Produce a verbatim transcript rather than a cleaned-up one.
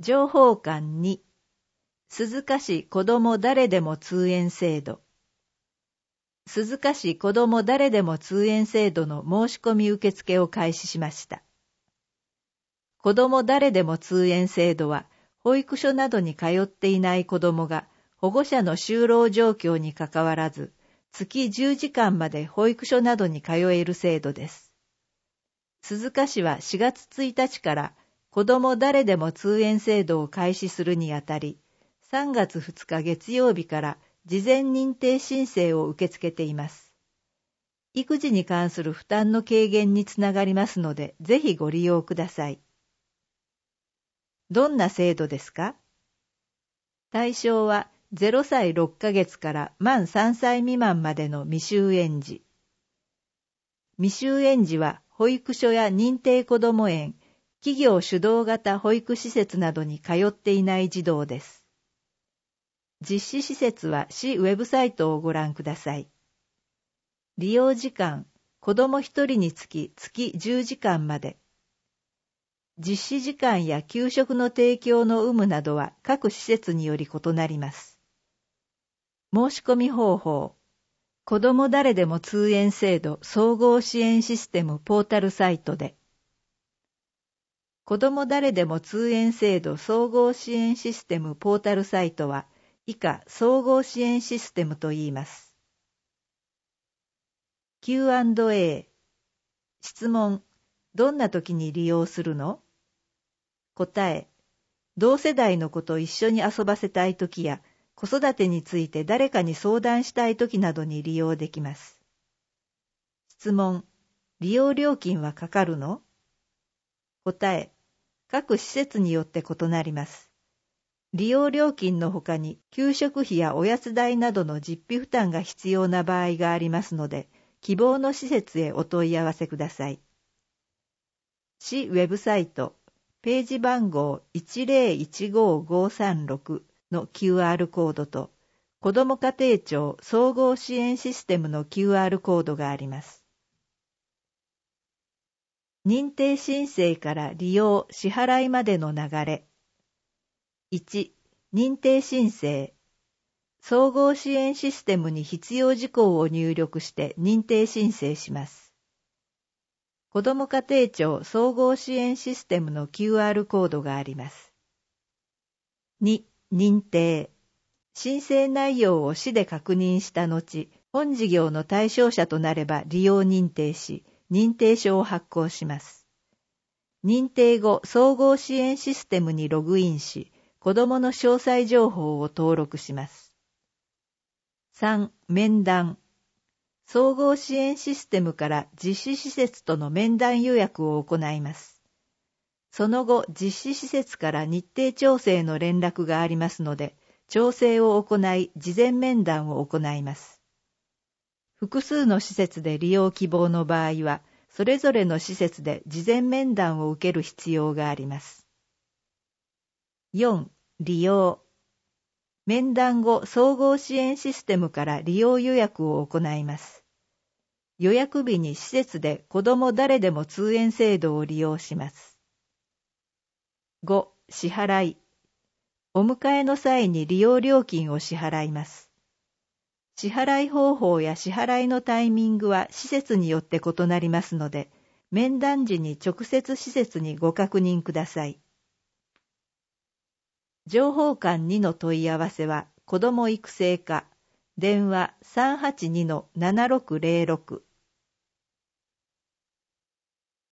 情報館に、鈴鹿市子ども誰でも通園制度。鈴鹿市子ども誰でも通園制度の申し込み受付を開始しました。子ども誰でも通園制度は、保育所などに通っていない子どもが保護者の就労状況にかかわらず、月じゅうじかんまで保育所などに通える制度です。鈴鹿市はしがつついたちから子ども誰でも通園制度を開始するにあたり、さんがつふつか月曜日から事前認定申請を受け付けています。育児に関する負担の軽減につながりますので、ぜひご利用ください。どんな制度ですか？対象はゼロさいろっかげつから満さんさい未満までの未就園児。未就園児は保育所や認定こども園、企業主導型保育施設などに通っていない児童です。実施施設は市ウェブサイトをご覧ください。利用時間、子どもひとりにつき月じゅうじかんまで。実施時間や給食の提供の有無などは各施設により異なります。申し込み方法。子ども誰でも通園制度総合支援システムポータルサイトで。子ども誰でも通園制度総合支援システムポータルサイトは以下総合支援システムと言います。キューアンドエー 質問。どんな時に利用するの？答え。同世代の子と一緒に遊ばせたい時や子育てについて誰かに相談したい時などに利用できます。質問。利用料金はかかるの？答え。各施設によって異なります。利用料金の他に給食費やおやつ代などの実費負担が必要な場合がありますので、希望の施設へお問い合わせください。市ウェブサイト、ページ番号 いちゼロいちごごさんろく の キューアール コードと、子ども家庭庁総合支援システムの キューアール コードがあります。認定申請から利用・支払いまでの流れ。いち、認定申請。総合支援システムに必要事項を入力して認定申請します。子ども家庭庁総合支援システムの キューアール コードがあります。に、認定。申請内容を市で確認した後、本事業の対象者となれば利用認定し、認定書を発行します。認定後、総合支援システムにログインし、子どもの詳細情報を登録します。さん、面談。総合支援システムから実施施設との面談予約を行います。その後、実施施設から日程調整の連絡がありますので、調整を行い、事前面談を行います。複数の施設で利用希望の場合は、それぞれの施設で事前面談を受ける必要があります。よん、利用。面談後、総合支援システムから利用予約を行います。予約日に施設で子ども誰でも通園制度を利用します。ご、支払い。お迎えの際に利用料金を支払います。支払い方法や支払いのタイミングは施設によって異なりますので、面談時に直接施設にご確認ください。情報館にの問い合わせは、子ども育成課、電話 さんはちにのななろくゼロろく